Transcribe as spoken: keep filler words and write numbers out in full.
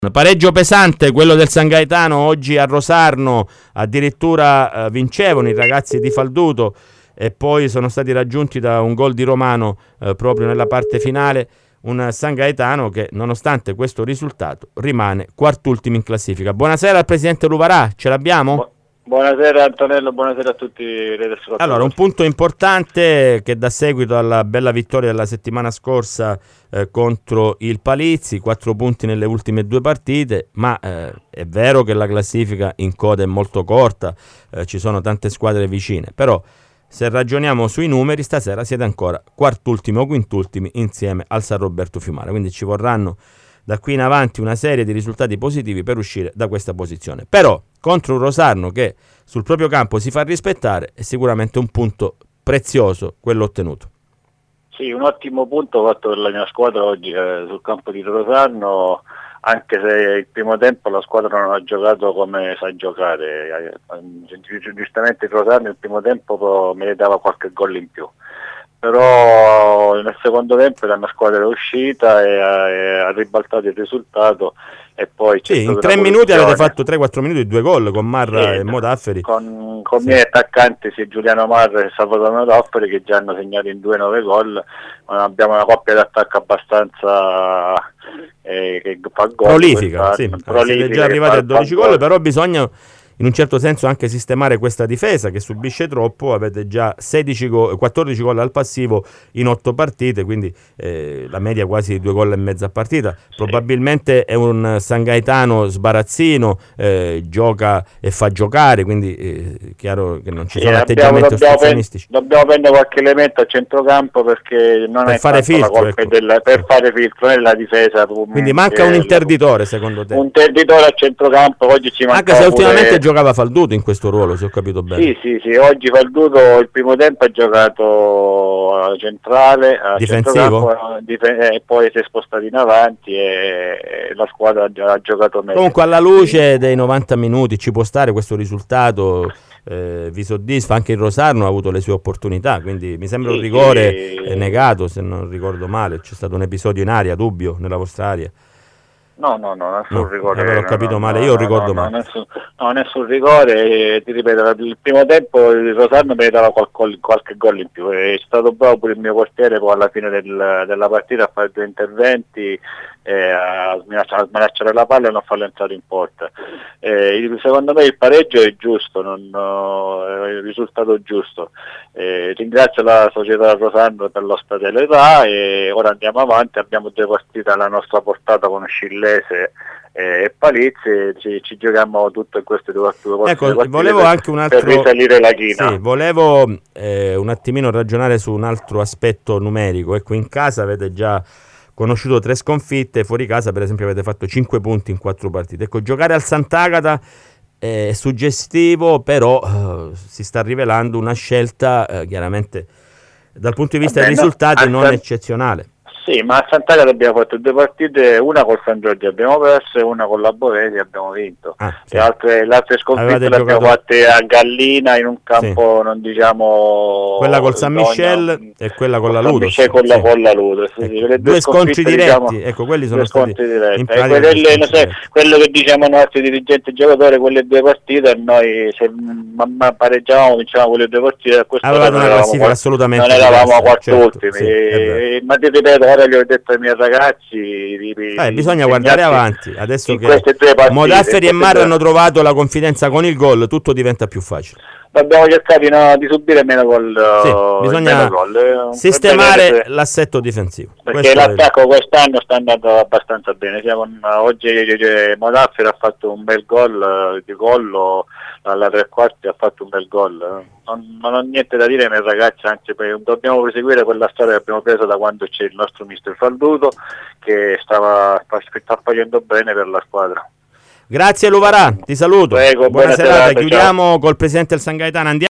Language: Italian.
Pareggio pesante quello del San Gaetano oggi a Rosarno, addirittura eh, vincevano i ragazzi di Falduto e poi sono stati raggiunti da un gol di Romano eh, proprio nella parte finale, un San Gaetano che nonostante questo risultato rimane quart'ultimo in classifica. Buonasera al presidente Luvarà, ce l'abbiamo? Bu- buonasera Antonello, buonasera a tutti i redescottatori. Allora, un punto importante che dà seguito alla bella vittoria della settimana scorsa eh, contro il Palizzi, quattro punti nelle ultime due partite, ma eh, è vero che la classifica in coda è molto corta, eh, ci sono tante squadre vicine, però se ragioniamo sui numeri stasera siete ancora quart'ultimi o quintultimi insieme al San Roberto Fiumara, quindi ci vorranno da qui in avanti una serie di risultati positivi per uscire da questa posizione. Però contro un Rosarno che sul proprio campo si fa rispettare è sicuramente un punto prezioso quello ottenuto. Sì, un ottimo punto fatto per la mia squadra oggi eh, sul campo di Rosarno, anche se il primo tempo la squadra non ha giocato come sa giocare. Eh, giustamente il Rosarno il primo tempo meritava qualche gol in più, però nel secondo tempo la mia squadra è uscita e ha, e ha ribaltato il risultato e poi c'è sì, in tre minuti avete fatto tre quattro minuti due gol con Marra sì, e Modafferi con, con sì. i miei attaccanti sì, Giuliano Marra e Salvatore Modafferi che già hanno segnato in due nove gol. Abbiamo una coppia d'attacco abbastanza eh, che fa gol prolifica, sì. prolifica, siete già arrivati a dodici gol, però bisogna in un certo senso anche sistemare questa difesa che subisce troppo. Avete già sedici go- quattordici gol al passivo in otto partite, quindi eh, la media quasi due gol e mezzo a partita. Sì. Probabilmente è un San Gaetano sbarazzino, eh, gioca e fa giocare, quindi è chiaro che non ci sono sì, atteggiamenti dobbiamo, ostruzionistici. Pen- dobbiamo prendere qualche elemento a centrocampo perché non per è fare filtro, ecco. della, per fare filtro nella difesa. Quindi manca un interditore secondo te? Un interditore a centrocampo, oggi ci manca anche se ultimamente pure... giocava Falduto in questo ruolo, se ho capito bene. Sì, sì, sì, oggi Falduto il primo tempo ha giocato a centrale, a difensivo dif- e poi si è spostato in avanti e la squadra ha giocato meglio. Comunque alla luce dei novanta minuti ci può stare questo risultato, eh, vi soddisfa? Anche il Rosarno ha avuto le sue opportunità, quindi mi sembra sì, un rigore sì. negato, se non ricordo male, c'è stato un episodio in aria, dubbio nella vostra area. No, no, no, nessun no, rigore. Allora ho capito no, male, no, io no, ricordo no, male. Nessun, no, nessun rigore, e, ti ripeto, il primo tempo il Rosarno meritava qualche, qualche gol in più, è stato bravo pure il mio portiere poi alla fine del, della partita a fare due interventi, eh, a smanacciare la palla e non farlo entrare in porta. Eh, il, secondo me il pareggio è giusto, non, no, è il risultato giusto. Eh, ringrazio la società Rosarno per l'ospitalità e ora andiamo avanti, abbiamo due partite alla nostra portata con Scillese e Palizzi, ci, ci giochiamo tutto in queste due partite. Ecco, volevo per, anche un altro, per risalire la china. Sì, volevo eh, un attimino ragionare su un altro aspetto numerico. Ecco, in casa avete già conosciuto tre sconfitte, fuori casa per esempio avete fatto cinque punti in quattro partite. Ecco, giocare al Sant'Agata è suggestivo, però eh, si sta rivelando una scelta eh, chiaramente dal punto di vista Vabbè, dei risultati no, non San... eccezionale. Sì, ma a Sant'Agata abbiamo fatto due partite, una col San Giorgio abbiamo perso e una con la Bovesi abbiamo vinto. Ah, sì. Le altre, le altre sconfitte le abbiamo giocato... fatte a Gallina in un campo sì. non diciamo... Quella col San Michel e quella con la Ludos. San con la, sì. con la Ludos. Sì. Ecco, due, due scontri diretti, diciamo, ecco, quelli sono stati in pratica quelle, no, se, quello che diciamo ai nostri dirigenti giocatori, quelle due partite, noi se ma pareggiavamo, vincevamo quelle due partite, a questo avevamo una classifica assolutamente non eravamo a quarto certo, ultimi. Sì, e, ma ti ripeto, ora gli ho detto ai miei ragazzi di, di, eh, bisogna guardare avanti adesso che partite, Modafferi e Marra hanno trovato la confidenza con il gol, tutto diventa più facile. Dobbiamo cercare no, di subire meno gol, sì, bisogna meno gol. sistemare per... l'assetto difensivo perché questo l'attacco è... quest'anno sta andando abbastanza bene. Con, oggi Modafferi ha fatto un bel gol di gol alla tre quarti, ha fatto un bel gol. Non, non ho niente da dire ai miei ragazzi, anzi dobbiamo proseguire quella storia che abbiamo preso da quando c'è il nostro mister Falduto che stava, sta facendo bene per la squadra. Grazie Luvarà, ti saluto. Prego, buona, buona serata, serata, chiudiamo ciao. Col presidente del San Gaetano. Andiamo